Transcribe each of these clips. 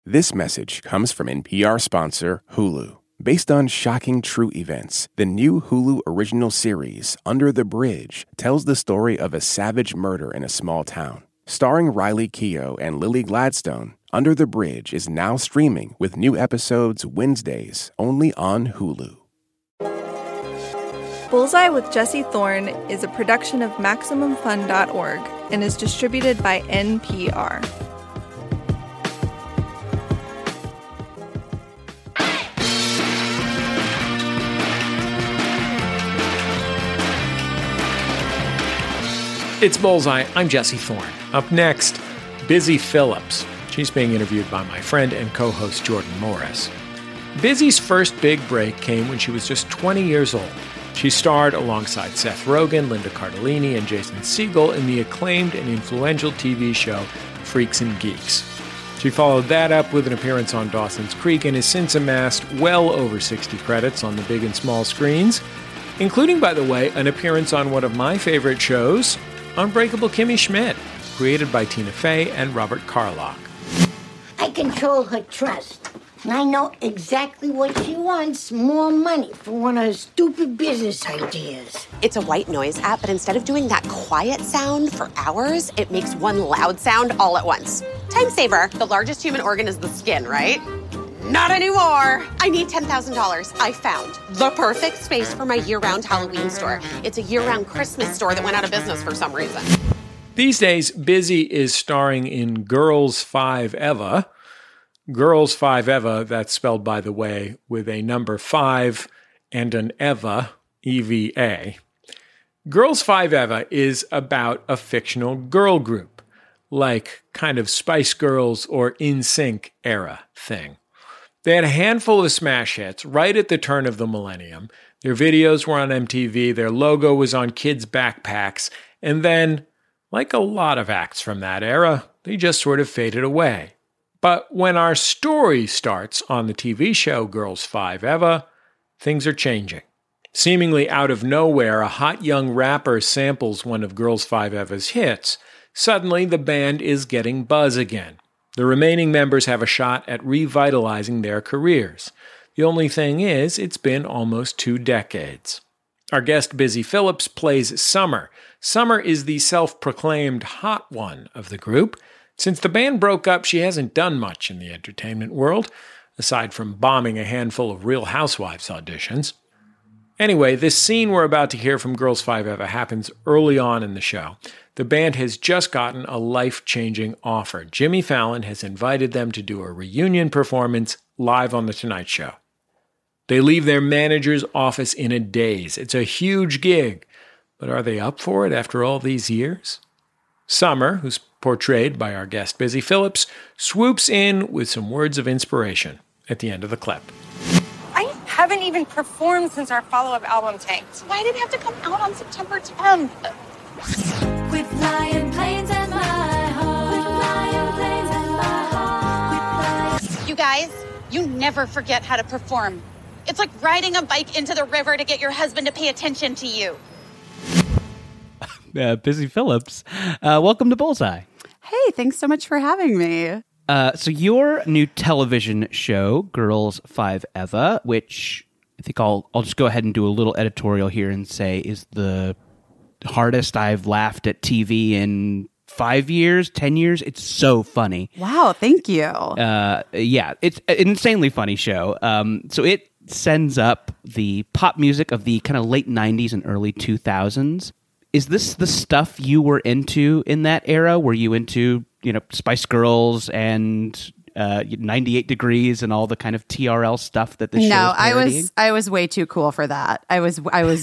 This message comes from NPR sponsor Hulu. Based on shocking true events, the new Hulu original series, Under the Bridge, tells the story of a savage murder in a small town. Starring Riley Keough and Lily Gladstone, Under the Bridge is now streaming with new episodes Wednesdays only on Hulu. Bullseye with Jesse Thorne is a production of MaximumFun.org and is distributed by NPR. It's Bullseye. I'm Jesse Thorne. Up next, Busy Phillips. She's being interviewed by my friend and co-host Jordan Morris. Busy's first big break came when she was just 20 years old. She starred alongside Seth Rogen, Linda Cardellini, and Jason Segel in the acclaimed and influential TV show Freaks and Geeks. She followed that up with an appearance on Dawson's Creek and has since amassed well over 60 credits on the big and small screens, including, by the way, an appearance on one of my favorite shows, Unbreakable Kimmy Schmidt, created by Tina Fey and Robert Carlock. I control her trust. I know exactly what she wants, more money for one of her stupid business ideas. It's a white noise app, but instead of doing that quiet sound for hours, it makes one loud sound all at once. Time saver. The largest human organ is the skin, right? Not anymore. I need $10,000. I found the perfect space for my year-round Halloween store. It's a year-round Christmas store that went out of business for some reason. These days, Busy is starring in Girls 5 Eva. Girls 5 Eva, that's spelled, by the way, with a number 5 and an Eva, E-V-A. Girls 5 Eva is about a fictional girl group, like kind of Spice Girls or NSYNC era thing. They had a handful of smash hits right at the turn of the millennium. Their videos were on MTV, their logo was on kids' backpacks, and then, like a lot of acts from that era, they just sort of faded away. But when our story starts on the TV show Girls 5 Eva, things are changing. Seemingly out of nowhere, a hot young rapper samples one of Girls 5 Eva's hits. Suddenly, the band is getting buzz again. The remaining members have a shot at revitalizing their careers. The only thing is, it's been almost 2 decades. Our guest, Busy Phillips, plays Summer. Summer is the self-proclaimed hot one of the group. Since the band broke up, she hasn't done much in the entertainment world, aside from bombing a handful of Real Housewives auditions. Anyway, this scene we're about to hear from Girls 5 Eva happens early on in the show. The band has just gotten a life-changing offer. Jimmy Fallon has invited them to do a reunion performance live on The Tonight Show. They leave their manager's office in a daze. It's a huge gig. But are they up for it after all these years? Summer, who's portrayed by our guest Busy Phillips, swoops in with some words of inspiration at the end of the clip. I haven't even performed since our follow-up album tanked. Why did it have to come out on September 10th? Quit flying planes and my heart. Quit flying planes and my heart. You guys, you never forget how to perform. It's like riding a bike into the river to get your husband to pay attention to you. Busy Phillips, welcome to Bullseye. Hey, thanks so much for having me. So your new television show, Girls 5 Eva, which I think I'll just go ahead and do a little editorial here and say is the hardest I've laughed at TV in 5 years, 10 years. It's so funny. Wow, thank you. Yeah, it's an insanely funny show. So it sends up the pop music of the kind of late 90s and early 2000s. Is this the stuff you were into in that era? Were you into, Spice Girls and 98 Degrees and all the kind of TRL stuff that the show No, parodying? I was way too cool for that. I was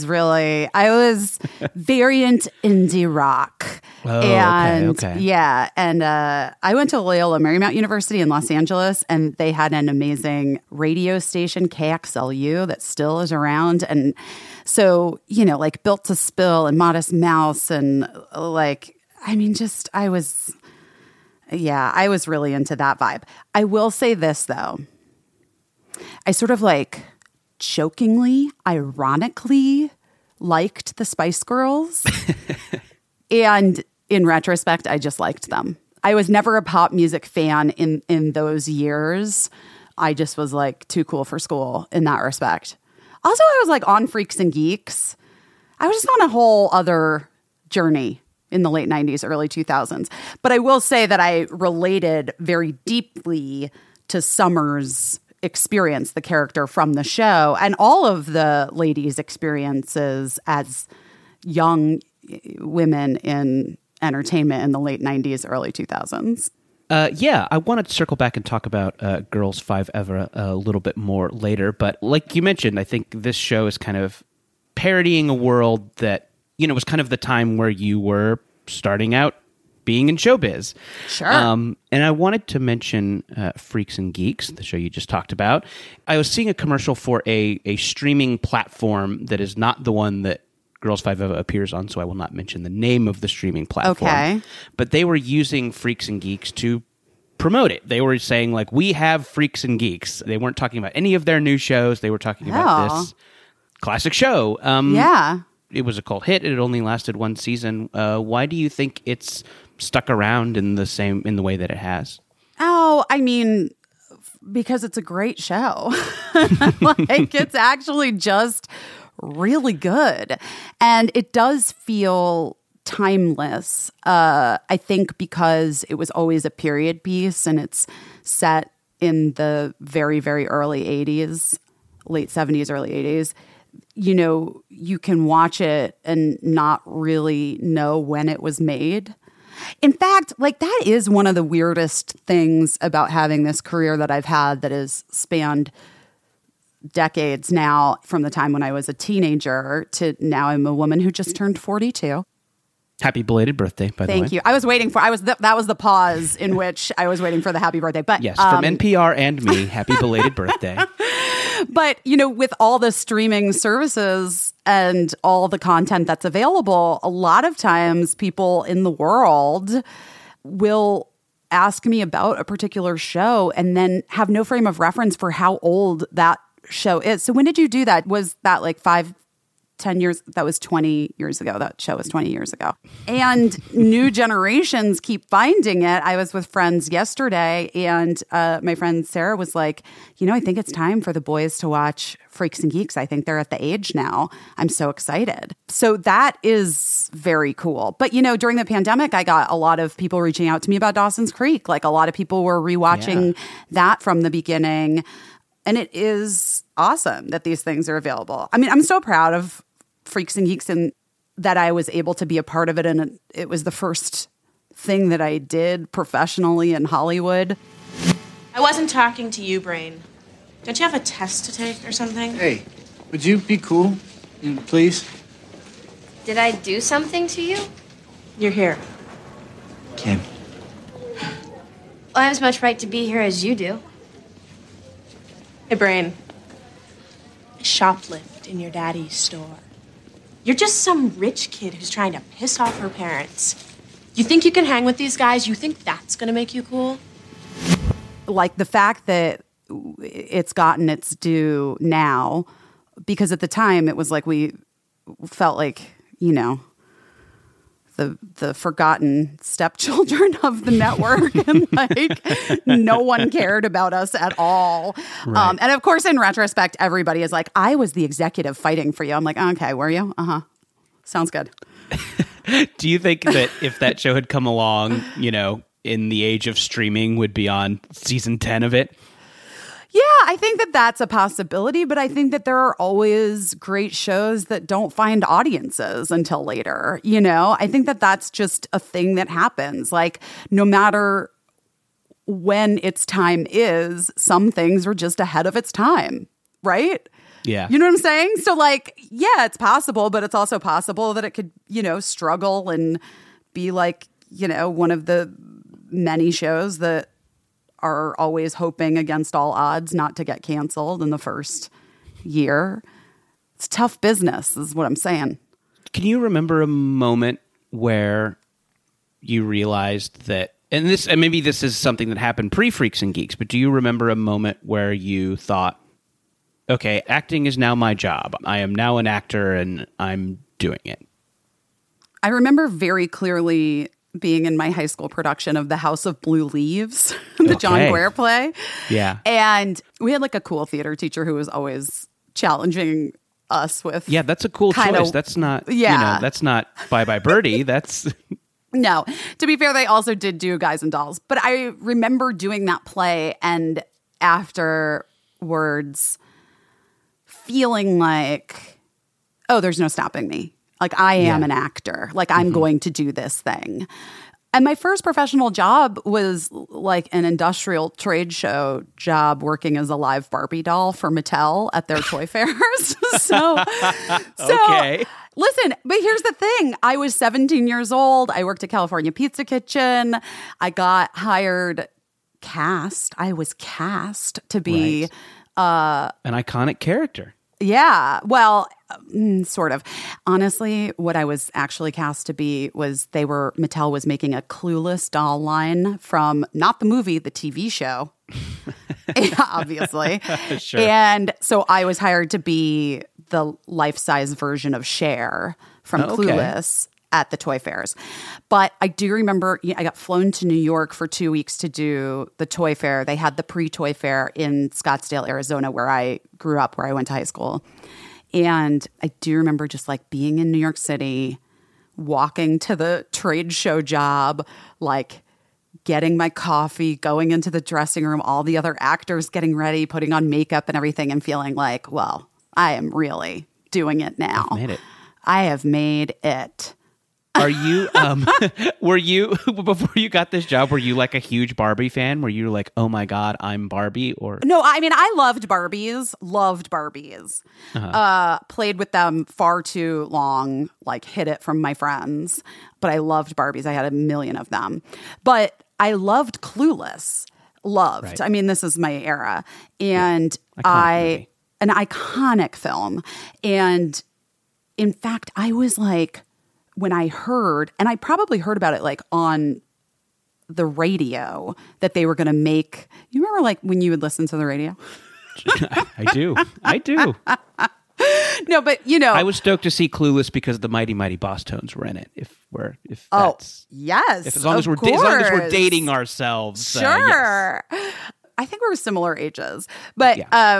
very into indie rock. Oh, and okay. Yeah, and I went to Loyola Marymount University in Los Angeles, and they had an amazing radio station, KXLU, that still is around. And so, like Built to Spill and Modest Mouse and I was really into that vibe. I will say this, though. I sort of jokingly, ironically liked the Spice Girls. And in retrospect, I just liked them. I was never a pop music fan in those years. I just was like too cool for school in that respect. Also, I was like on Freaks and Geeks. I was just on a whole other journey in the late 90s, early 2000s. But I will say that I related very deeply to Summer's experience, the character from the show, and all of the ladies' experiences as young women in entertainment in the late 90s, early 2000s. Yeah, I wanted to circle back and talk about Girls 5 Ever a little bit more later. But like you mentioned, I think this show is kind of parodying a world that, you know, was kind of the time where you were starting out being in showbiz. Sure. And I wanted to mention Freaks and Geeks, the show you just talked about. I was seeing a commercial for a streaming platform that is not the one that Girls 5 Ever appears on, so I will not mention the name of the streaming platform. Okay. But they were using Freaks and Geeks to promote it. They were saying, like, we have Freaks and Geeks. They weren't talking about any of their new shows. They were talking about this classic show. Yeah. It was a cult hit. It only lasted one season. Why do you think it's stuck around in the way that it has? Oh, I mean, because it's a great show. Like, it's actually just really good. And it does feel timeless. I think because it was always a period piece and it's set in the very, very early 80s, late 70s, early 80s. You know, you can watch it and not really know when it was made. In fact, like, that is one of the weirdest things about having this career that I've had that has spanned decades now, from the time when I was a teenager to now I'm a woman who just turned 42. Happy belated birthday, by the way. Thank you. I was waiting for, that was the pause in which I was waiting for the happy birthday. But yes, from NPR and me, happy belated birthday. But, you know, with all the streaming services and all the content that's available, a lot of times people in the world will ask me about a particular show and then have no frame of reference for how old that show is. So when did you do that? Was that like 5-10 years? That was 20 years ago. That show was 20 years ago. And new generations keep finding it. I was with friends yesterday and my friend Sarah was like, you know, I think it's time for the boys to watch Freaks and Geeks. I think they're at the age now. I'm so excited. So that is very cool. But, you know, during the pandemic, I got a lot of people reaching out to me about Dawson's Creek. Like, a lot of people were rewatching that from the beginning. And it is awesome that these things are available. I mean, I'm so proud of Freaks and Geeks and that I was able to be a part of it. And it was the first thing that I did professionally in Hollywood. I wasn't talking to you, Brain. Don't you have a test to take or something? Hey, would you be cool, please? Did I do something to you? You're here. Kim. Well, I have as much right to be here as you do. Hey, Brain. I shoplift in your daddy's store. You're just some rich kid who's trying to piss off her parents. You think you can hang with these guys? You think that's gonna make you cool? Like, the fact that it's gotten its due now, because at the time it was like we felt like, you know, the forgotten stepchildren of the network, and like no one cared about us at all. Right. And of course, in retrospect, everybody is like, I was the executive fighting for you. I'm like, okay, were you? Sounds good. Do you think that if that show had come along, you know, in the age of streaming, would be on season 10 of it? Yeah, I think that that's a possibility, but I think that there are always great shows that don't find audiences until later. You know, I think that that's just a thing that happens. Like, no matter when its time is, some things are just ahead of its time, right? Yeah. You know what I'm saying? So, like, yeah, it's possible, but it's also possible that it could, you know, struggle and be like, you know, one of the many shows that are always hoping against all odds not to get canceled in the first year. It's tough business, is what I'm saying. Can you remember a moment where you realized that, and maybe this is something that happened pre-Freaks and Geeks, but do you remember a moment where you thought, okay, acting is now my job. I am now an actor and I'm doing it? I remember very clearly being in my high school production of The House of Blue Leaves, the John Guare play. Yeah. And we had like a cool theater teacher who was always challenging us with. Yeah, that's a cool choice. That's not, that's not Bye Bye Birdie. That's... No. To be fair, they also did do Guys and Dolls. But I remember doing that play and afterwards feeling like, oh, there's no stopping me. Like, I am an actor. Like, I'm going to do this thing. And my first professional job was like an industrial trade show job working as a live Barbie doll for Mattel at their toy fairs. So Okay. Listen, but here's the thing. I was 17 years old. I worked at California Pizza Kitchen. I got I was cast to be an iconic character. Yeah, well, sort of. Honestly, what I was actually cast to be was Mattel was making a Clueless doll line from not the movie, the TV show, obviously. Sure. And so I was hired to be the life-size version of Cher from Clueless at the toy fairs. But I do remember I got flown to New York for 2 weeks to do the toy fair. They had the pre-toy fair in Scottsdale, Arizona, where I grew up, where I went to high school. And I do remember just like being in New York City, walking to the trade show job, like getting my coffee, going into the dressing room, all the other actors getting ready, putting on makeup and everything, and feeling like, well, I am really doing it now. I've made it. I have made it. Are you, before you got this job, were you like a huge Barbie fan? Were you like, oh my God, I'm Barbie? Or no, I mean, I loved Barbies. Played with them far too long, like hid it from my friends. But I loved Barbies. I had a million of them. But I loved Clueless. Right. I mean, this is my era. And an iconic film. And in fact, I was like, when I heard, and I probably heard about it like on the radio, that they were going to make, you remember like when you would listen to the radio? I do. No, but I was stoked to see Clueless because the Mighty Mighty Boss Tones were in it. As long as we're dating ourselves. Sure. Yes. I think we're similar ages. But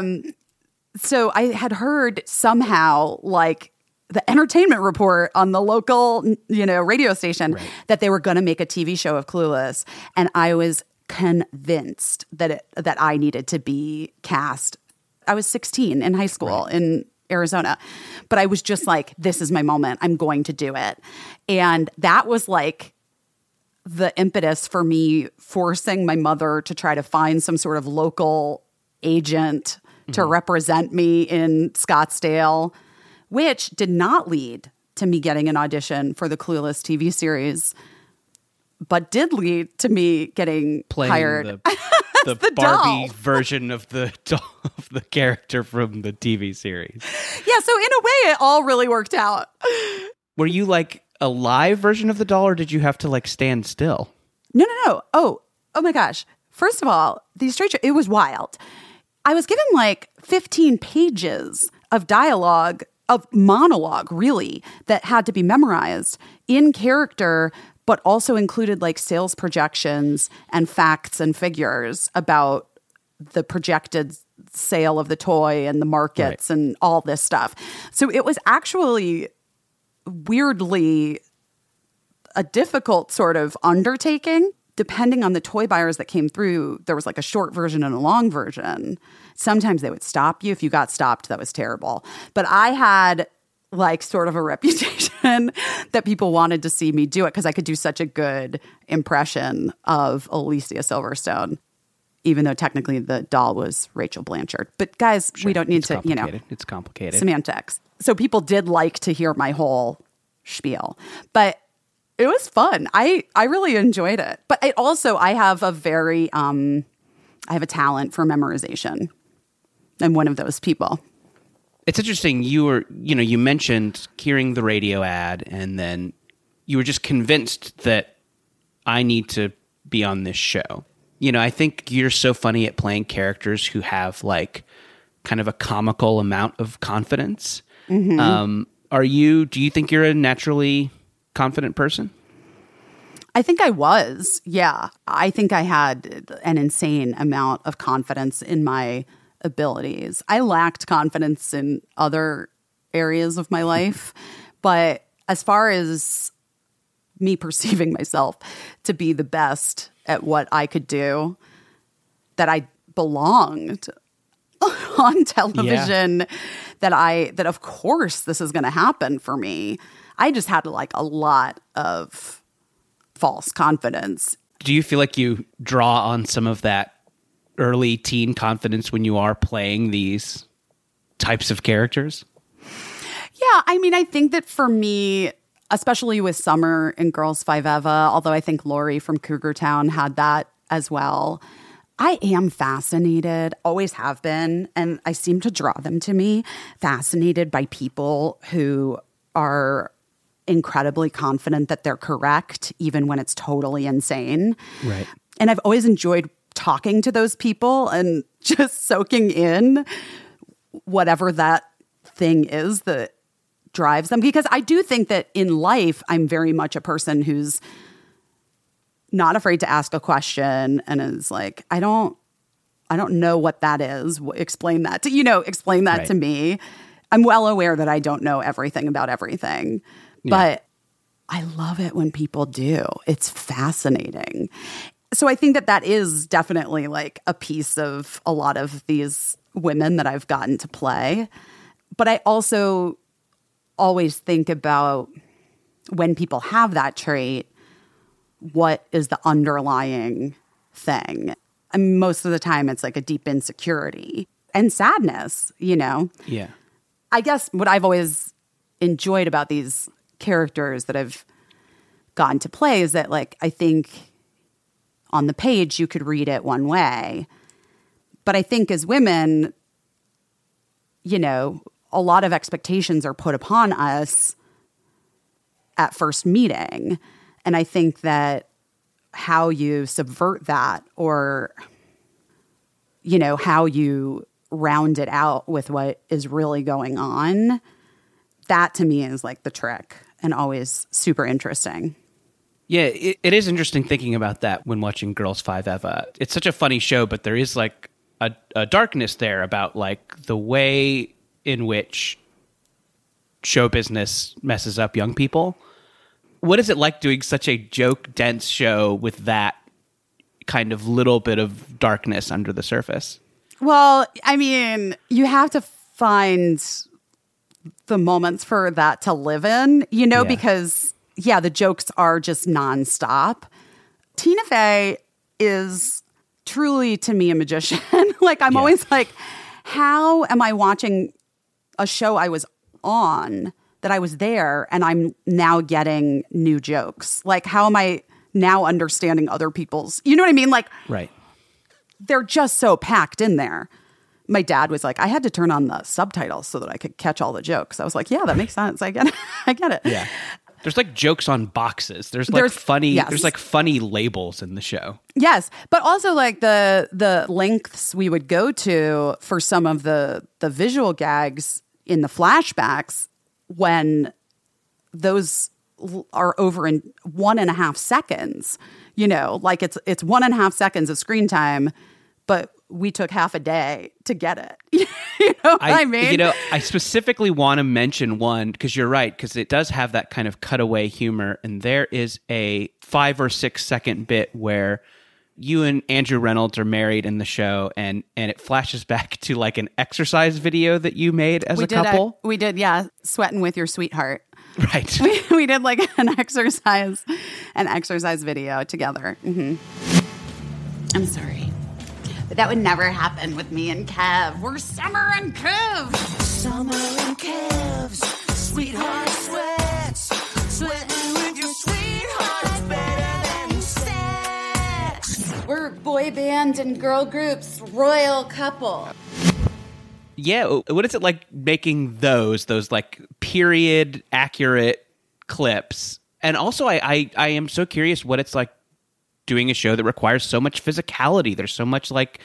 so I had heard somehow like the entertainment report on the local, radio station that they were going to make a TV show of Clueless. And I was convinced that I needed to be cast. I was 16 in high school in Arizona, but I was just like, this is my moment. I'm going to do it. And that was like the impetus for me forcing my mother to try to find some sort of local agent to represent me in Scottsdale, which did not lead to me getting an audition for the Clueless TV series, but did lead to me getting hired. The Barbie version of the character from the TV series. Yeah, so in a way, it all really worked out. Were you like a live version of the doll, or did you have to like stand still? No. Oh my gosh. First of all, it was wild. I was given like 15 pages of dialogue, of monologue, really, that had to be memorized in character, but also included like sales projections and facts and figures about the projected sale of the toy and the markets and all this stuff. So it was actually weirdly a difficult sort of undertaking. Depending on the toy buyers that came through, there was like a short version and a long version. Sometimes they would stop you. If you got stopped, that was terrible. But I had like sort of a reputation that people wanted to see me do it because I could do such a good impression of Alicia Silverstone, even though technically the doll was Rachel Blanchard. But guys, we don't need to, It's complicated. Semantics. So people did like to hear my whole spiel. But it was fun. I really enjoyed it. But I have a very, I have a talent for memorization. I'm one of those people. It's interesting. You mentioned hearing the radio ad, and then you were just convinced that I need to be on this show. I think you're so funny at playing characters who have like kind of a comical amount of confidence. Mm-hmm. Do you think you're a naturally confident person? I think I was. Yeah. I think I had an insane amount of confidence in my abilities. I lacked confidence in other areas of my life, but as far as me perceiving myself to be the best at what I could do, that I belonged on television, that of course this is going to happen for me. I just had like a lot of false confidence. Do you feel like you draw on some of that early teen confidence when you are playing these types of characters? Yeah, I mean, I think that for me, especially with Summer in Girls 5 Eva, although I think Lori from Cougar Town had that as well, I am fascinated, always have been, and I seem to draw them to me, fascinated by people who are incredibly confident that they're correct, even when it's totally insane. Right. And I've always enjoyed talking to those people and just soaking in whatever that thing is that drives them. Because I do think that in life, I'm very much a person who's not afraid to ask a question and is like, I don't know what that is. Explain that to me. I'm well aware that I don't know everything about everything. But I love it when people do. It's fascinating. So I think that that is definitely like a piece of a lot of these women that I've gotten to play. But I also always think about when people have that trait, what is the underlying thing? And most of the time it's like a deep insecurity and sadness, you know? Yeah. I guess what I've always enjoyed about these characters that I've gotten to play is that, like, I think on the page you could read it one way, but I think as women, you know, a lot of expectations are put upon us at first meeting, and I think that how you subvert that, or, you know, how you round it out with what is really going on, that to me is like the trick and always super interesting. Yeah, it is interesting thinking about that when watching Girls 5 Eva. It's such a funny show, but there is like a darkness there about like the way in which show business messes up young people. What is it like doing such a joke-dense show with that kind of little bit of darkness under the surface? Well, I mean, you have to find the moments for that to live in, you know, because, yeah, the jokes are just nonstop. Tina Fey is truly, to me, a magician. Like, I'm always like, how am I watching a show I was on, that I was there, and I'm now getting new jokes? Like, how am I now understanding other people's, you know what I mean? Like, right. They're just so packed in there. My dad was like, I had to turn on the subtitles so that I could catch all the jokes. I was like, yeah, that makes sense. I get it. I get it. Yeah. There's like jokes on boxes. There's like funny labels in the show. Yes. But also like the lengths we would go to for some of the visual gags in the flashbacks, when those are over in 1.5 seconds, you know, like it's 1.5 seconds of screen time, but we took half a day to get it. You know what I mean? You know, I specifically want to mention one, because you're right, because it does have that kind of cutaway humor. And there is a 5 or 6 second bit where you and Andrew Reynolds are married in the show, and it flashes back to like an exercise video that you made as a couple. We did, yeah. Sweating with Your Sweetheart. Right. We did like an exercise video together. Mm-hmm. I'm sorry, but that would never happen with me and Kev. We're Summer and Kev. Summer and Kev's sweetheart sweats. Sweating with your sweetheart is better than sex. We're boy band and girl groups, royal couple. Yeah, what is it like making those like period accurate clips? And also, I am so curious what it's like doing a show that requires so much physicality. There's so much like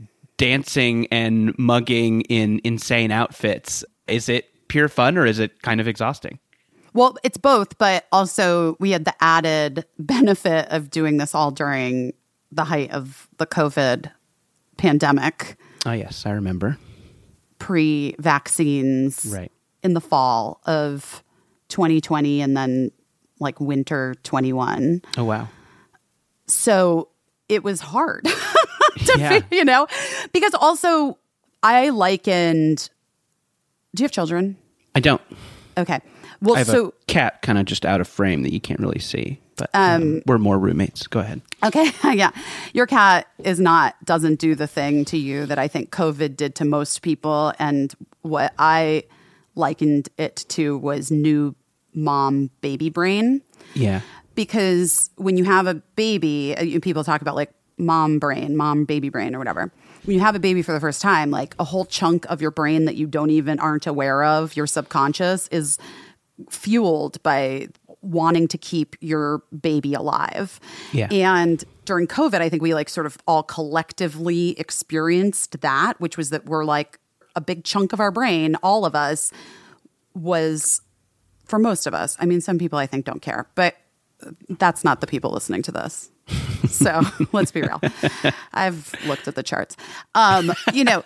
dancing and mugging in insane outfits. Is it pure fun, or is it kind of exhausting? Well, it's both, but also we had the added benefit of doing this all during the height of the COVID pandemic. Oh, yes, I remember. Pre-vaccines. Right. In the fall of 2020 and then like winter 21. Oh, wow. So it was hard to, because also I likened, do you have children? I don't. Okay. Well, I have a cat kind of just out of frame that you can't really see, but we're more roommates. Go ahead. Okay. Yeah. Your cat doesn't do the thing to you that I think COVID did to most people. And what I likened it to was new mom baby brain. Yeah. Because when you have a baby, people talk about like mom baby brain or whatever. When you have a baby for the first time, like a whole chunk of your brain that you aren't aware of, your subconscious, is fueled by wanting to keep your baby alive. Yeah. And during COVID, I think we like sort of all collectively experienced that, which was that we're like a big chunk of our brain, all of us, was, for most of us, I mean, some people I think don't care, but that's not the people listening to this. So let's be real. I've looked at the charts. But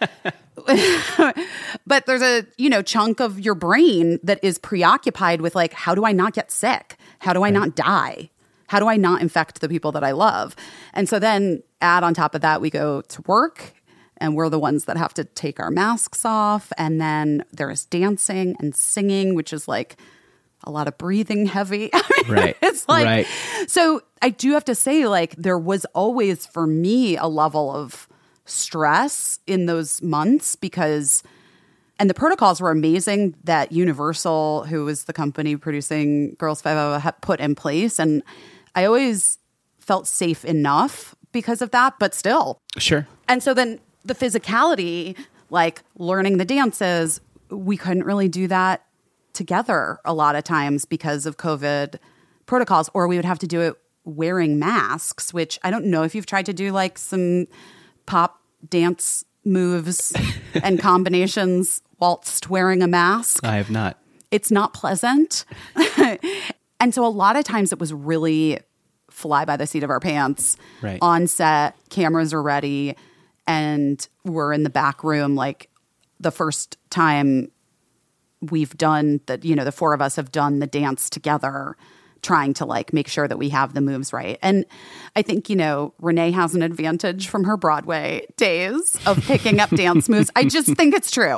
there's a, chunk of your brain that is preoccupied with like, how do I not get sick? How do I not die? How do I not infect the people that I love? And so then add on top of that, we go to work and we're the ones that have to take our masks off. And then there's dancing and singing, which is like a lot of breathing heavy. I mean, right. It's like, right. So I do have to say, like, there was always for me a level of stress in those months because, and the protocols were amazing that Universal, who was the company producing Girls 5 had put in place. And I always felt safe enough because of that, but still. Sure. And so then the physicality, like learning the dances, we couldn't really do that together a lot of times because of COVID protocols, or we would have to do it wearing masks, which I don't know if you've tried to do like some pop dance moves and combinations whilst wearing a mask. I have not. It's not pleasant. And so a lot of times it was really fly by the seat of our pants. Right. On set, cameras are ready, and we're in the back room like the first time we've done that, the four of us have done the dance together, trying to like make sure that we have the moves right. And I think, Renee has an advantage from her Broadway days of picking up dance moves. I just think it's true.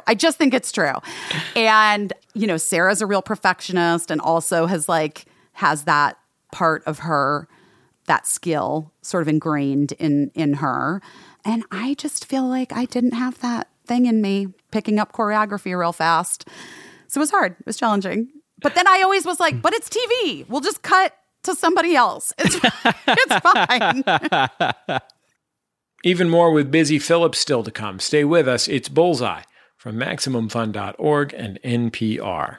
And, Sarah's a real perfectionist and also has that part of her, that skill sort of ingrained in her. And I just feel like I didn't have that thing in me, picking up choreography real fast. So it was hard. It was challenging. But then I always was like, but it's TV. We'll just cut to somebody else. It's fine. Even more with Busy Phillips still to come. Stay with us. It's Bullseye from MaximumFun.org and NPR.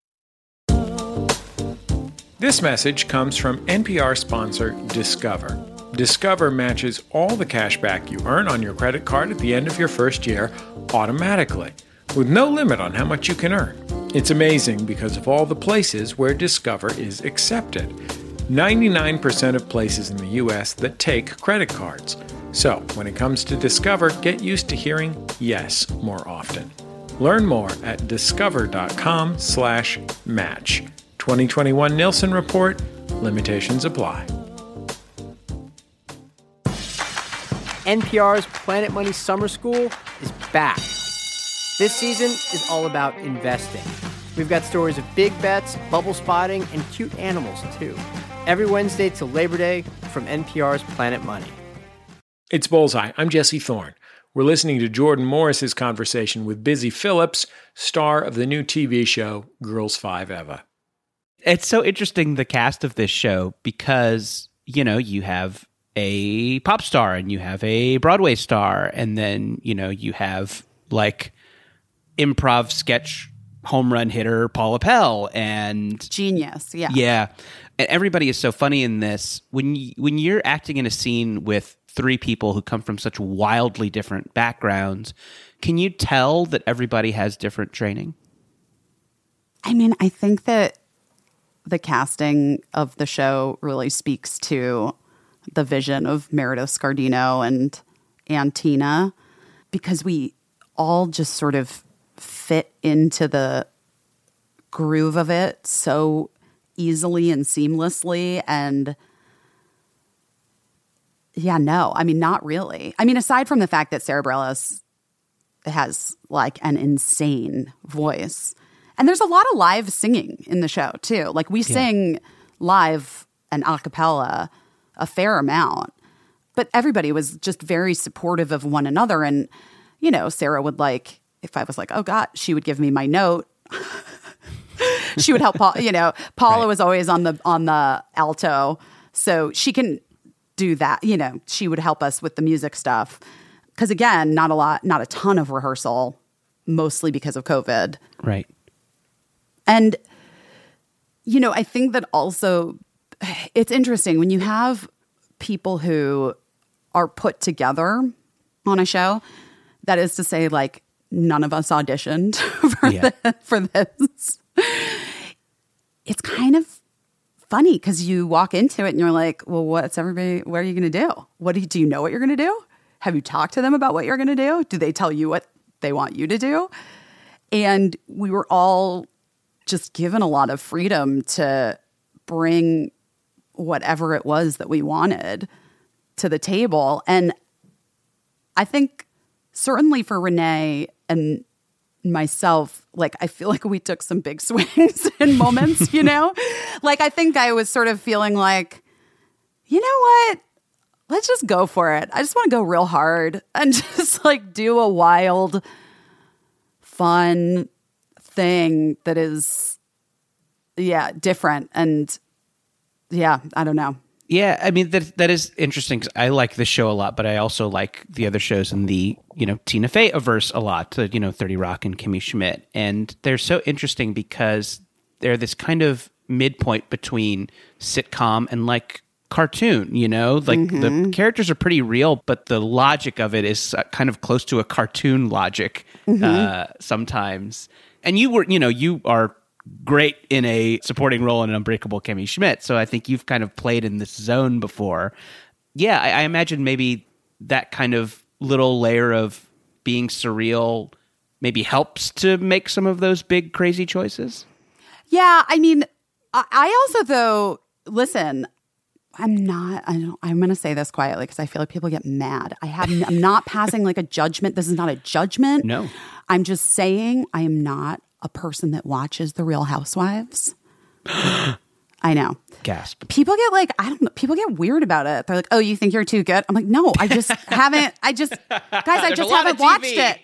This message comes from NPR sponsor Discover. Discover matches all the cash back you earn on your credit card at the end of your first year automatically, with no limit on how much you can earn. It's amazing because of all the places where Discover is accepted. 99% of places in the U.S. that take credit cards. So, when it comes to Discover, get used to hearing yes more often. Learn more at discover.com/match. 2021 Nielsen Report. Limitations apply. NPR's Planet Money Summer School is back. This season is all about investing. We've got stories of big bets, bubble spotting, and cute animals, too. Every Wednesday till Labor Day from NPR's Planet Money. It's Bullseye. I'm Jesse Thorne. We're listening to Jordan Morris's conversation with Busy Phillips, star of the new TV show Girls 5 Eva. It's so interesting, the cast of this show, because, you have a pop star and you have a Broadway star, and then, you have like improv sketch home run hitter Paula Pell and genius. And everybody is so funny in this. When you're acting in a scene with three people who come from such wildly different backgrounds, can you tell that everybody has different training? I mean, I think that the casting of the show really speaks to the vision of Meredith Scardino and Tina, because we all just sort of fit into the groove of it so easily and seamlessly. And yeah, no, I mean, not really. I mean, aside from the fact that Sarah Bareilles has like an insane voice, and there's a lot of live singing in the show too. Like we sing live and a cappella a fair amount, but everybody was just very supportive of one another. And, you know, Sarah would like, if I was like, oh God, she would give me my note. She would help Paul, you know, Paula was always on the alto. So she can do that. You know, she would help us with the music stuff. Cause again, not a ton of rehearsal, mostly because of COVID. Right. And, you know, I think that also it's interesting when you have people who are put together on a show, that is to say, like, none of us auditioned for this. It's kind of funny because you walk into it and you're like, well, what are you going to do? Do you know what you're going to do? Have you talked to them about what you're going to do? Do they tell you what they want you to do? And we were all just given a lot of freedom to bring whatever it was that we wanted to the table. And I think certainly for Renee and myself, like, I feel like we took some big swings in moments, you know? Like, I think I was sort of feeling like, you know what? Let's just go for it. I just want to go real hard and just like do a wild, fun thing that is, different. And yeah, I don't know. Yeah, I mean, that is interesting because I like this show a lot, but I also like the other shows in the, you know, Tina Fey-averse a lot, 30 Rock and Kimmy Schmidt. And they're so interesting because they're this kind of midpoint between sitcom and like cartoon, you know? Like the characters are pretty real, but the logic of it is kind of close to a cartoon logic sometimes. And you are great in a supporting role in Unbreakable Kimmy Schmidt. So I think you've kind of played in this zone before. Yeah, I imagine maybe that kind of little layer of being surreal maybe helps to make some of those big, crazy choices. Yeah, I mean, I also, though, listen, I'm going to say this quietly because I feel like people get mad. I'm not passing like a judgment. This is not a judgment. No. I'm just saying I am not a person that watches The Real Housewives. I know. Gasp. People get like, I don't know, people get weird about it. They're like, oh, you think you're too good? I'm like, no, I just haven't, I just haven't watched it.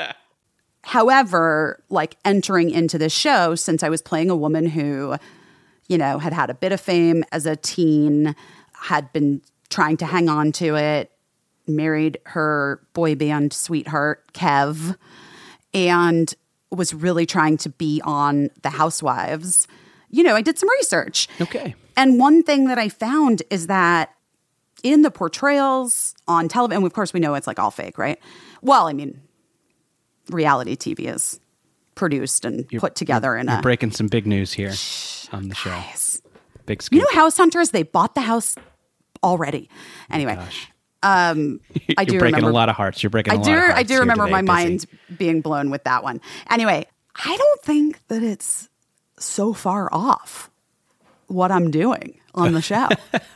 However, like entering into this show, since I was playing a woman who, you know, had a bit of fame as a teen, had been trying to hang on to it, married her boy band sweetheart, Kev, and was really trying to be on The Housewives. You know, I did some research. Okay. And one thing that I found is that in the portrayals on television, and of course we know it's like all fake, right? Well, I mean, reality TV is produced and put together in You're breaking some big news here on the show. Guys. Big scoop. You know House Hunters? They bought the house already. Anyway. Gosh. I You're do breaking remember a lot of hearts. You're breaking a lot of hearts. I do remember today, my Busy. mind being blown with that one. Anyway, I don't think that it's so far off what I'm doing on the show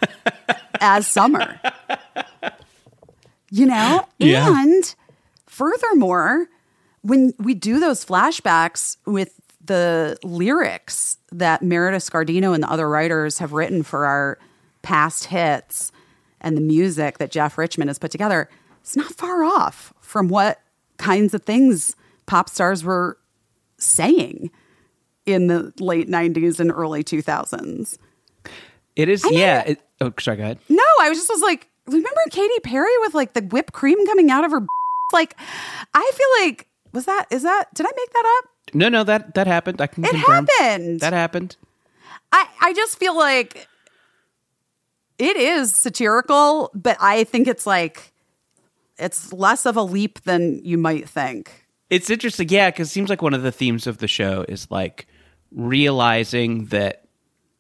as Summer. You know? Yeah. And furthermore, when we do those flashbacks with the lyrics that Meredith Scardino and the other writers have written for our past hits and the music that Jeff Richmond has put together, it's not far off from what kinds of things pop stars were saying in the late 90s and early 2000s. It is, sorry, go ahead. No, I was like, remember Katy Perry with like the whipped cream coming out of her like, I feel like, did I make that up? No, that happened. I can confirm. It happened. That happened. I just feel like it is satirical, but I think it's like, it's less of a leap than you might think. It's interesting, yeah, because it seems like one of the themes of the show is like realizing that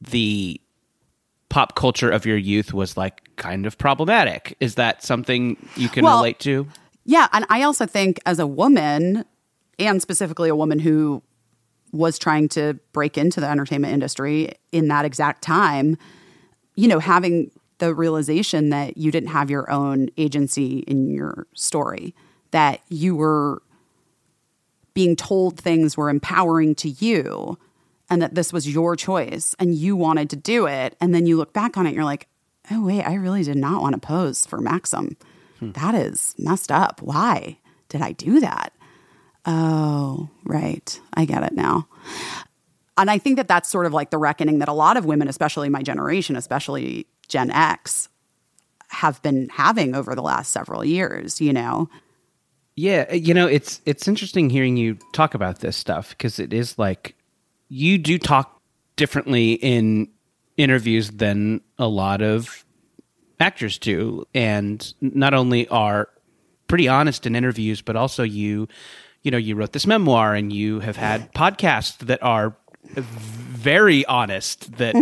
the pop culture of your youth was like kind of problematic. Is that something you can relate to? Yeah. And I also think as a woman, and specifically a woman who was trying to break into the entertainment industry in that exact time, you know, having the realization that you didn't have your own agency in your story, that you were being told things were empowering to you and that this was your choice and you wanted to do it. And then you look back on it and you're like, oh, wait, I really did not want to pose for Maxim. That is messed up. Why did I do that? Oh, right. I get it now. And I think that that's sort of like the reckoning that a lot of women, especially my generation, especially Gen X, have been having over the last several years, you know? Yeah, you know, it's interesting hearing you talk about this stuff because it is like you do talk differently in interviews than a lot of actors do, and not only are pretty honest in interviews, but also you wrote this memoir and you have had podcasts that are very honest. That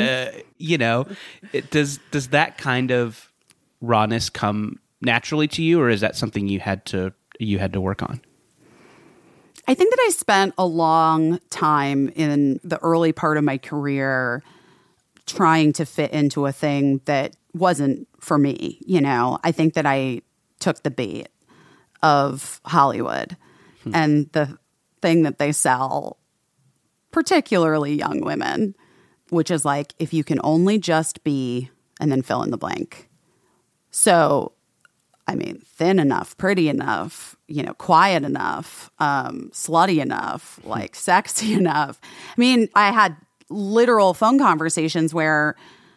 does that kind of rawness come naturally to you, or is that something you had to work on? I think that I spent a long time in the early part of my career trying to fit into a thing that wasn't for me. You know, I think that I took the bait of Hollywood and the thing that they sell, particularly young women, which is like, if you can only just be, and then fill in the blank. So, I mean, thin enough, pretty enough, you know, quiet enough, slutty enough, like sexy enough. I mean, I had literal phone conversations where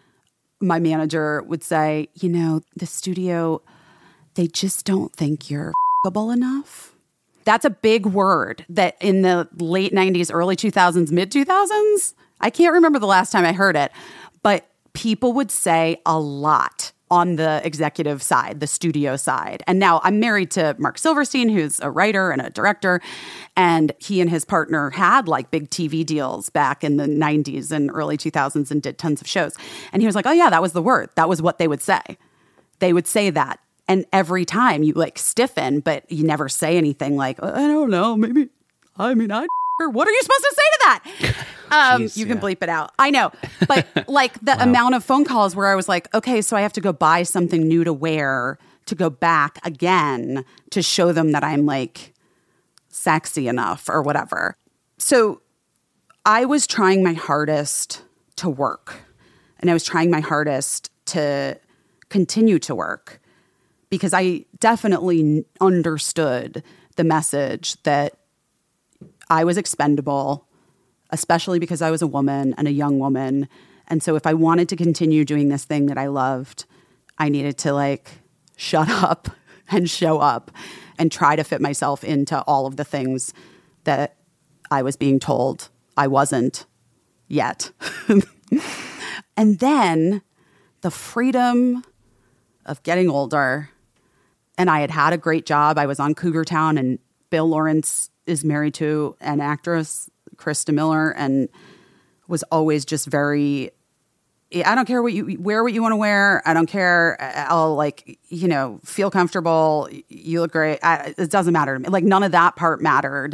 my manager would say, you know, the studio, they just don't think you're f***able enough. That's a big word that in the late 90s, early 2000s, mid 2000s, I can't remember the last time I heard it, but people would say a lot on the executive side, the studio side. And now I'm married to Mark Silverstein, who's a writer and a director. And he and his partner had like big TV deals back in the 90s and early 2000s and did tons of shows. And he was like, oh yeah, that was the word. That was what they would say. They would say that. And every time you like stiffen, but you never say anything like, I don't know, maybe, I mean, what are you supposed to say to that? Jeez, you can bleep it out. I know. But like the amount of phone calls where I was like, okay, so I have to go buy something new to wear to go back again to show them that I'm like sexy enough or whatever. So I was trying my hardest to work, and I was trying my hardest to continue to work because I definitely understood the message that I was expendable, especially because I was a woman and a young woman. And so if I wanted to continue doing this thing that I loved, I needed to like shut up and show up and try to fit myself into all of the things that I was being told I wasn't yet. And then the freedom of getting older, and I had had a great job. I was on Cougar Town, and Bill Lawrence is married to an actress, Krista Miller, and was always just very, I don't care what you want to wear. I don't care. I'll like, you know, feel comfortable. You look great. It doesn't matter to me. Like none of that part mattered.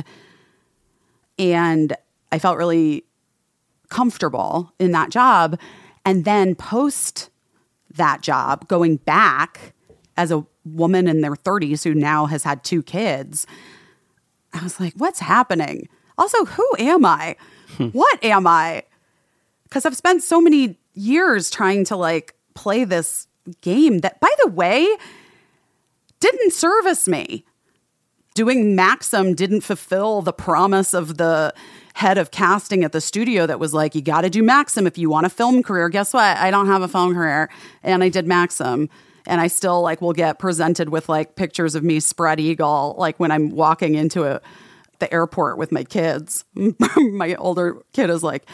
And I felt really comfortable in that job. And then post that job, going back as a woman in their 30s who now has had 2 kids, I was like, what's happening? Also, who am I? What am I? Because I've spent so many years trying to like play this game that, by the way, didn't service me. Doing Maxim didn't fulfill the promise of the head of casting at the studio that was like, you got to do Maxim if you want a film career. Guess what? I don't have a film career. And I did Maxim. And I still like will get presented with like pictures of me spread eagle, like when I'm walking into the airport with my kids. My older kid is like,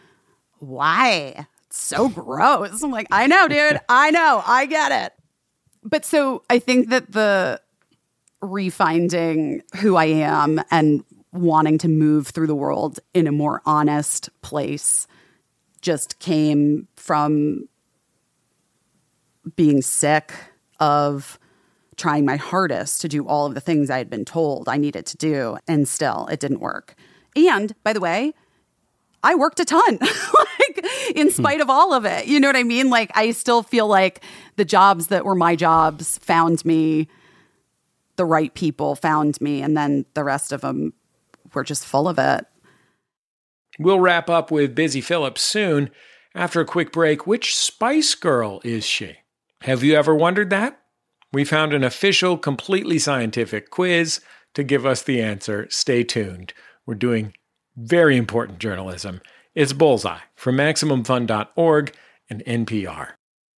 why? It's so gross. I'm like, I know, dude. I know. I get it. But so I think that the refinding who I am and wanting to move through the world in a more honest place just came from being sick of trying my hardest to do all of the things I had been told I needed to do, and still it didn't work. And by the way, I worked a ton, like in spite of all of it. You know what I mean? Like, I still feel like the jobs that were my jobs found me, the right people found me, and then the rest of them were just full of it. We'll wrap up with Busy Phillips soon. After a quick break, which Spice Girl is she? Have you ever wondered that? We found an official, completely scientific quiz to give us the answer. Stay tuned. We're doing very important journalism. It's Bullseye from MaximumFun.org and NPR.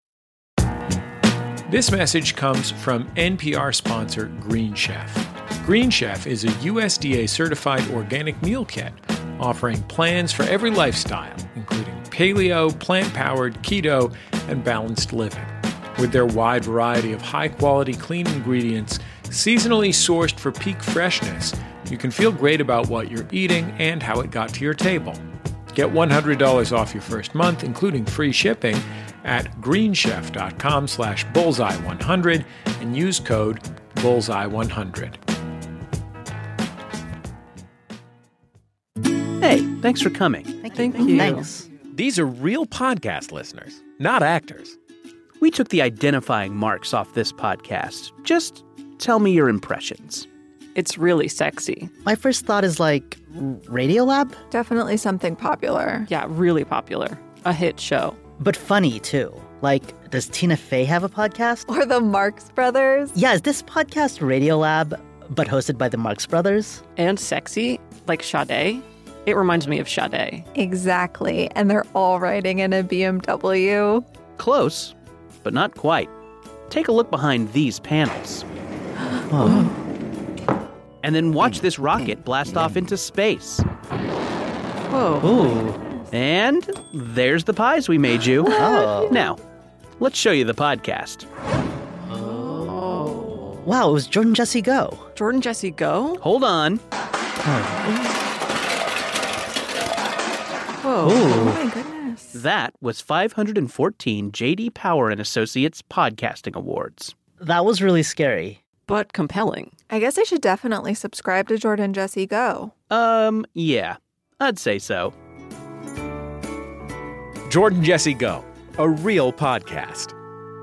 This message comes from NPR sponsor Green Chef. Green Chef is a USDA-certified organic meal kit offering plans for every lifestyle, including paleo, plant-powered, keto, and balanced living. With their wide variety of high-quality, clean ingredients, seasonally sourced for peak freshness, you can feel great about what you're eating and how it got to your table. Get $100 off your first month, including free shipping, at greenchef.com/bullseye100 and use code bullseye100. Hey, thanks for coming. Thank you. Thanks. These are real podcast listeners, not actors. We took the identifying marks off this podcast. Just tell me your impressions. It's really sexy. My first thought is like Radiolab? Definitely something popular. Yeah, really popular. A hit show. But funny, too. Like, does Tina Fey have a podcast? Or the Marx Brothers? Yeah, is this podcast Radiolab, but hosted by the Marx Brothers? And sexy, like Sade. It reminds me of Sade. Exactly. And they're all riding in a BMW. Close, but not quite. Take a look behind these panels. Whoa. And then watch this rocket blast off into space. Whoa. Ooh. And there's the pies we made you. Oh. Now, let's show you the podcast. Oh. Wow, it was Jordan Jesse Go. Jordan Jesse Go? Hold on. Whoa. Oh my goodness. That was 514 J.D. Power and Associates Podcasting Awards. That was really scary. But compelling. I guess I should definitely subscribe to Jordan Jesse Go. Yeah, I'd say so. Jordan Jesse Go, a real podcast.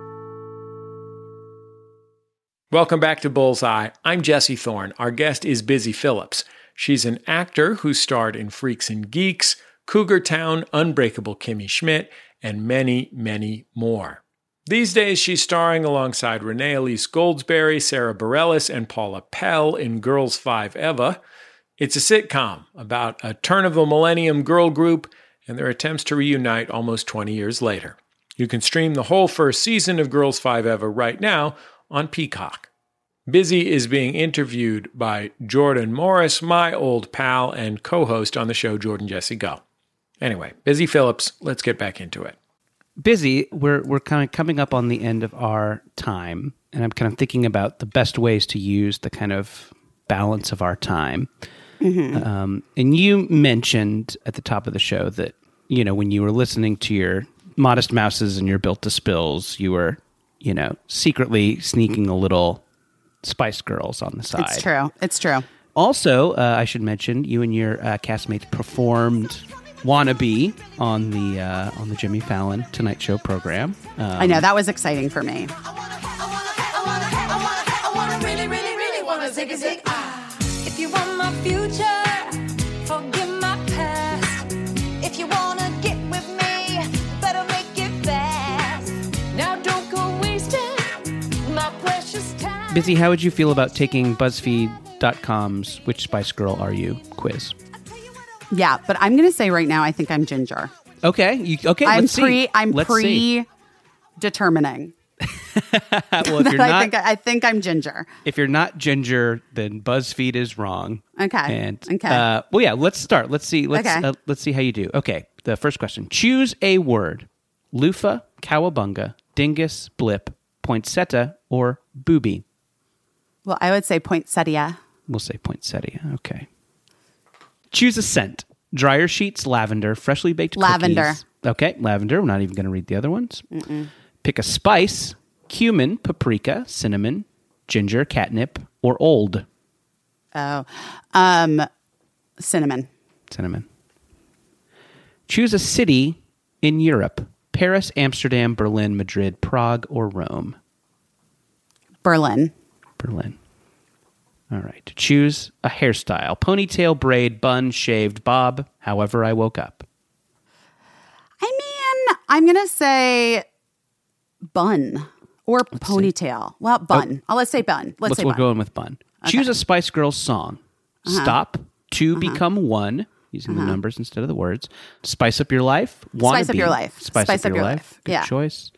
Welcome back to Bullseye. I'm Jesse Thorne. Our guest is Busy Phillips. She's an actor who starred in Freaks and Geeks, Cougar Town, Unbreakable Kimmy Schmidt, and many, many more. These days, she's starring alongside Renee Elise Goldsberry, Sarah Bareilles, and Paula Pell in Girls 5 Eva. It's a sitcom about a turn-of-the-millennium girl group and their attempts to reunite almost 20 years later. You can stream the whole first season of Girls 5 Eva right now on Peacock. Busy is being interviewed by Jordan Morris, my old pal and co-host on the show Jordan Jesse Go. Anyway, Busy Phillips, let's get back into it. Busy, we're kind of coming up on the end of our time, and I'm kind of thinking about the best ways to use the kind of balance of our time. Mm-hmm. And you mentioned at the top of the show that, you know, when you were listening to your Modest Mouses and your Built to Spills, you were, you know, secretly sneaking a little Spice Girls on the side. It's true. It's true. Also, I should mention, you and your castmates performed Wannabe on the Jimmy Fallon Tonight Show program. I know, that was exciting for me. If you want my future, forgive my past. If you wanna get with me, better make it fast. Now don't go wasting my precious time. Busy, how would you feel about taking BuzzFeed.com's Which Spice Girl Are You quiz? Yeah, but I'm going to say right now, I think I'm Ginger. Okay. I'm let's see. Let's see. Pre-determining. Well, if you're not, I think I'm Ginger. If you're not Ginger, then BuzzFeed is wrong. Okay. Okay. Well, yeah. Let's start. Let's see. Let's see how you do. Okay. The first question: choose a word: loofah, cowabunga, dingus, blip, poinsettia, or booby. Well, I would say poinsettia. We'll say poinsettia. Okay. Choose a scent: Dryer sheets, lavender. Freshly baked Lavender. cookies. Okay, lavender. We're not even going to read the other ones. Mm-mm. Pick a spice: cumin, paprika, cinnamon, ginger, catnip, or old. Oh, cinnamon. Cinnamon. Choose a city in Europe: Paris, Amsterdam, Berlin, Madrid, Prague, or Rome. Berlin. Berlin. All right. Choose a hairstyle: ponytail, braid, bun, shaved, bob, however I woke up. I mean, I'm going to say bun or ponytail. Well, bun. Let's say bun. Let's say we're bun. going with bun. Okay. Choose a Spice Girls song. Stop, to become one, using the numbers instead of the words. Spice up your life. Spice up your life. Spice up your life. Good choice.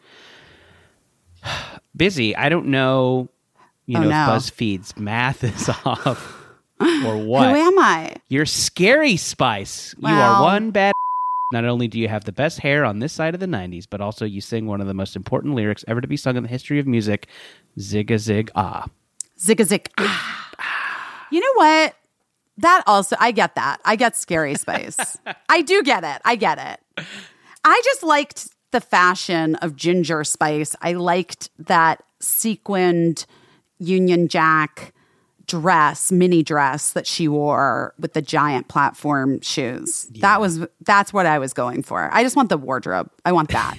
Busy. I don't know, if BuzzFeed's math is off or what. Who am I? You're Scary Spice. Wow. You are one bad. Not only do you have the best hair on this side of the 90s, but also you sing one of the most important lyrics ever to be sung in the history of music, Zig-a-zig ah. Zig-a-zig ah. You know what? That also, I get that. I get Scary Spice. I do get it. I get it. I just liked the fashion of Ginger Spice. I liked that sequined Union Jack dress, mini dress that she wore with the giant platform shoes. Yeah. That's what I was going for. I just want the wardrobe. I want that.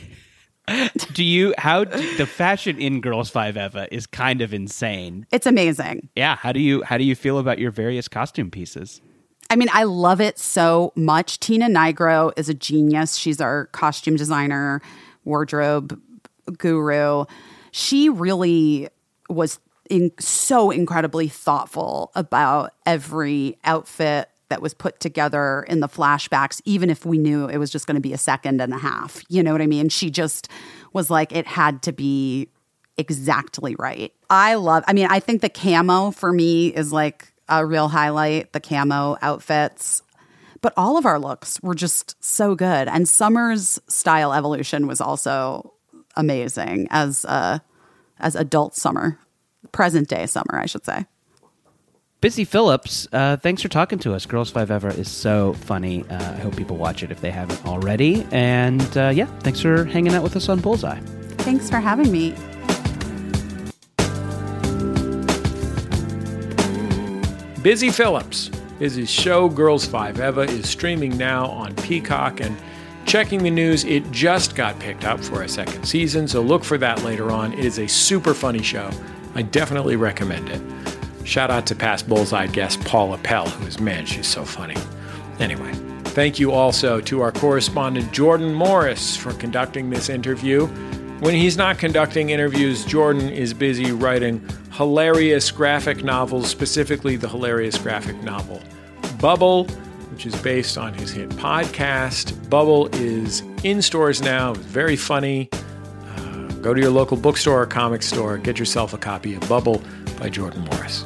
The fashion in Girls 5 Eva is kind of insane. It's amazing. Yeah. How do you feel about your various costume pieces? I mean, I love it so much. Tina Nigro is a genius. She's our costume designer, wardrobe guru. She really was so incredibly thoughtful about every outfit that was put together in the flashbacks, even if we knew it was just going to be a second and a half. You know what I mean? She just was like, it had to be exactly right. I think the camo for me is like a real highlight, the camo outfits. But all of our looks were just so good. And Summer's style evolution was also amazing as adult Summer. Present day Summer, I should say. Busy Phillips, thanks for talking to us. Girls 5 Eva is so funny. I hope people watch it if they haven't already. And thanks for hanging out with us on Bullseye. Thanks for having me. Busy Phillips. Busy's show, Girls 5 Eva, is streaming now on Peacock, and checking the news, it just got picked up for a second season, so look for that later on. It is a super funny show. I definitely recommend it. Shout out to past Bullseye guest Paula Pell, she's so funny. Anyway, thank you also to our correspondent Jordan Morris for conducting this interview. When he's not conducting interviews, Jordan is busy writing hilarious graphic novels, specifically the hilarious graphic novel Bubble, which is based on his hit podcast. Bubble is in stores now. It's very funny. Go to your local bookstore or comic store. Get yourself a copy of Bubble by Jordan Morris.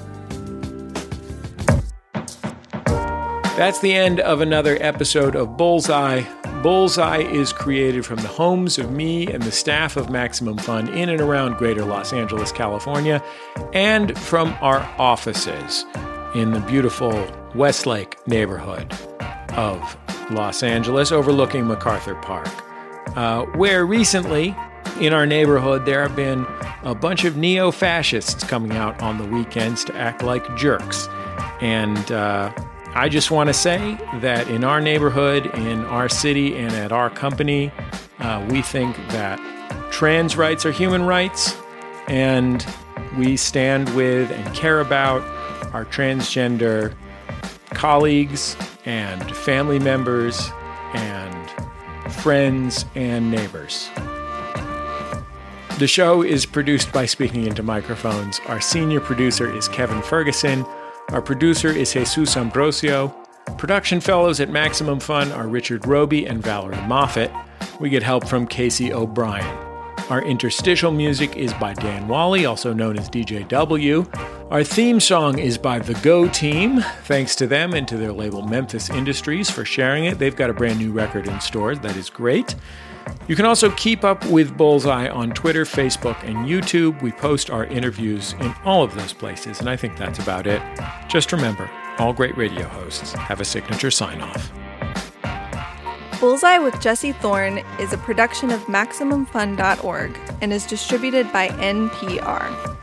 That's the end of another episode of Bullseye. Bullseye is created from the homes of me and the staff of Maximum Fun in and around greater Los Angeles, California, and from our offices in the beautiful Westlake neighborhood of Los Angeles, overlooking MacArthur Park, where recently in our neighborhood there have been a bunch of neo-fascists coming out on the weekends to act like jerks. And I just want to say that in our neighborhood, in our city, and at our company, we think that trans rights are human rights, and we stand with and care about our transgender colleagues and family members and friends and neighbors. The show is produced by Speaking Into Microphones. Our senior producer is Kevin Ferguson. Our producer is Jesus Ambrosio. Production fellows at Maximum Fun are Richard Roby and Valerie Moffat. We get help from Casey O'Brien. Our interstitial music is by Dan Wally, also known as DJ W. Our theme song is by The Go Team. Thanks to them and to their label Memphis Industries for sharing it. They've got a brand new record in stores. That is great. You can also keep up with Bullseye on Twitter, Facebook, and YouTube. We post our interviews in all of those places, and I think that's about it. Just remember, all great radio hosts have a signature sign-off. Bullseye with Jesse Thorne is a production of MaximumFun.org and is distributed by NPR.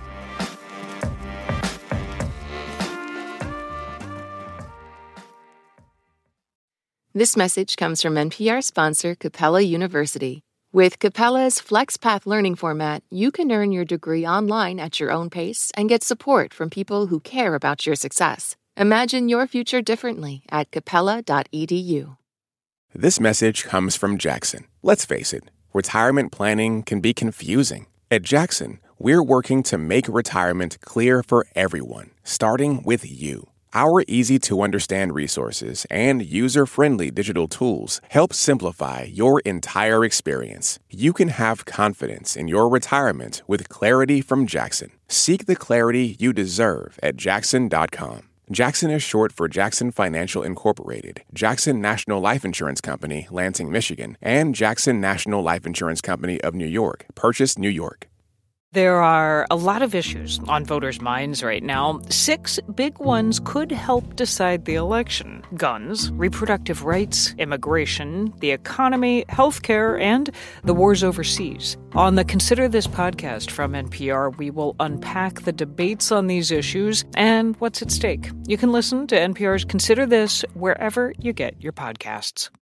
This message comes from NPR sponsor Capella University. With Capella's FlexPath learning format, you can earn your degree online at your own pace and get support from people who care about your success. Imagine your future differently at capella.edu. This message comes from Jackson. Let's face it, retirement planning can be confusing. At Jackson, we're working to make retirement clear for everyone, starting with you. Our easy-to-understand resources and user-friendly digital tools help simplify your entire experience. You can have confidence in your retirement with clarity from Jackson. Seek the clarity you deserve at jackson.com. Jackson is short for Jackson Financial Incorporated, Jackson National Life Insurance Company, Lansing, Michigan, and Jackson National Life Insurance Company of New York, Purchase, New York. There are a lot of issues on voters' minds right now. 6 big ones could help decide the election: guns, reproductive rights, immigration, the economy, healthcare, and the wars overseas. On the Consider This podcast from NPR, we will unpack the debates on these issues and what's at stake. You can listen to NPR's Consider This wherever you get your podcasts.